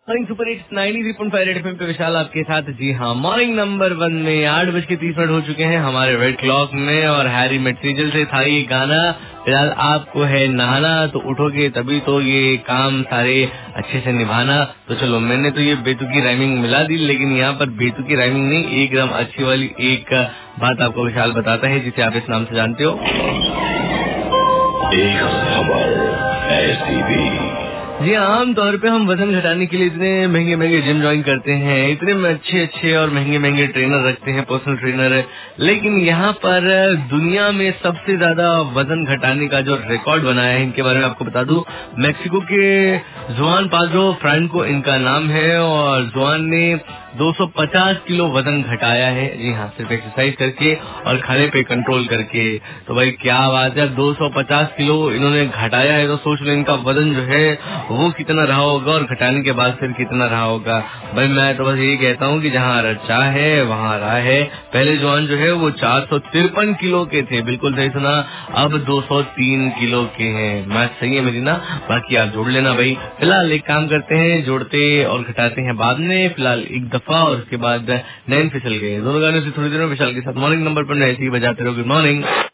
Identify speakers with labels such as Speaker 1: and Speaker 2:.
Speaker 1: Morning super hits 93.5 red FM पे विशाल आपके साथ। जी हाँ, मॉर्निंग नंबर 1 में 8:30 हो चुके हैं हमारे रेड क्लॉक में, और हैरी मेट सीरियल से था ये गाना। फिलहाल आपको है नहाना, तो उठोगे तभी तो ये काम सारे अच्छे से निभाना। तो चलो, मैंने तो ये बेतुकी राइमिंग मिला दी, लेकिन यहाँ पर बेतुकी राइमिंग नहीं, एकदम अच्छी वाली एक बात आपको विशाल बताता है, जिसे आप इस नाम से जानते हो। एक खबर ऐसी भी। जी, आम तौर पे हम वजन घटाने के लिए इतने महंगे महंगे जिम ज्वाइन करते हैं, इतने अच्छे अच्छे और महंगे महंगे ट्रेनर रखते हैं, पर्सनल ट्रेनर, लेकिन यहाँ पर दुनिया में सबसे ज्यादा वजन घटाने का जो रिकॉर्ड बनाया है, इनके बारे में आपको बता दूं। मैक्सिको के जुआन पाद्रो फ्रांको इनका नाम है, और जुआन ने 250 किलो वजन घटाया है। जी हाँ, सिर्फ एक्सरसाइज करके और खाने पे कंट्रोल करके। तो भाई क्या बात है, 250 किलो इन्होंने घटाया है, तो सोच लो इनका वजन जो है वो कितना रहा होगा, और घटाने के बाद फिर कितना रहा होगा। भाई मैं तो बस यही कहता हूँ कि जहाँ रचा है वहाँ रहा है। पहले जवान जो है वो 453 किलो के थे, बिल्कुल सही सुना, अब 203 किलो के हैं। मैच सही है मेरी ना, बाकी आप जोड़ लेना भाई। फिलहाल एक काम करते हैं, जोड़ते और घटाते हैं बाद में। फिलहाल एक दफा और उसके बाद नैन फिसल गए। दोनों गाने से थोड़ी देर में विशाल के साथ मॉर्निंग नंबर पर ऐसे ही बजाते रहो। Good morning.